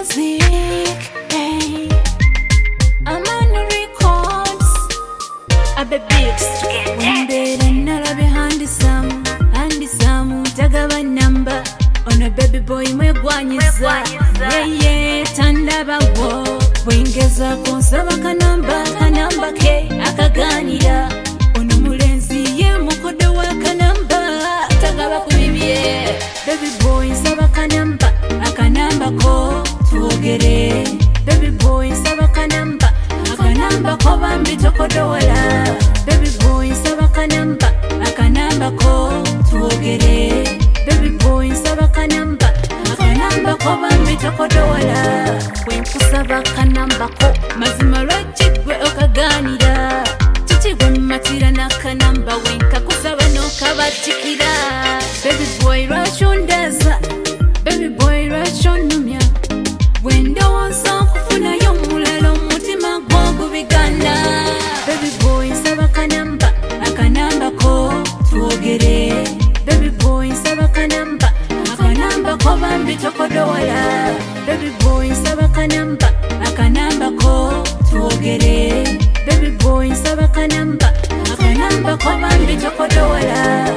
music, hey. I'm on the records. I be beats. One day then I'll be handy some, tagaba number. On a baby boy mwegwanyiza. Yeah, tanda bawo. Wingeza konsaba kanamba ke akaganira. Ono mulenzi ye mukodo wa kanamba. Tagaba kubibye. Baby boy saba kanamba ko tuogere. Baby boy saba kanamba ko bambi tokodola. Baby boy saba kanamba ko tuogere. Baby boy saba kanamba ko bambi tokodola. Wenkusaba kanamba ko mazima lwajigwe okaganira. Chichigwe matira na kanamba wenka kusaba no kabatikira. Baby boy rachondaza. Baby boy rachonumya. Wendo wansa kufuna yomulalo mutima gwangu bigana. Baby boy saba kanamba ko tuogere. Baby boy saba kanamba ko bambi tokodola. Baby boy saba kanamba ko tuogere. Baby boy saba kanamba ko bambi tokodola.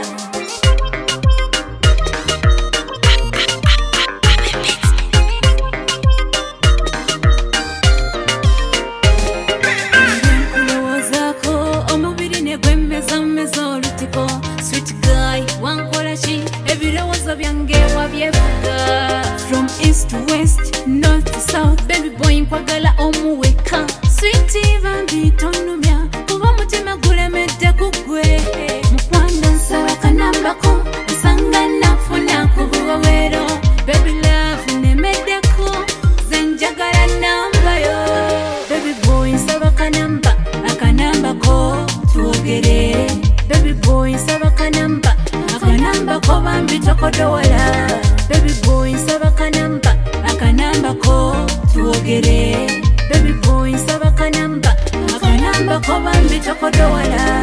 Sweet guy, wankorachi, ebirowozo byange wabyevuga. From east to west, north to south, baby boy nkwagala omuweka. Sweetie bambi tonumya, kuba mutima gulemedde kugwe. Mukwano nsaba kanamba ko, nsanga nafuna ku buwawero. Baby love nemeddeko, nze njagala namba yo. Baby boy nsaba kanamba ko tuogere. Baby boy saba kanamba ko bambi tokodola. Baby boy saba kanamba ko tuogere. Baby boy saba kanamba ko bambi tokodola.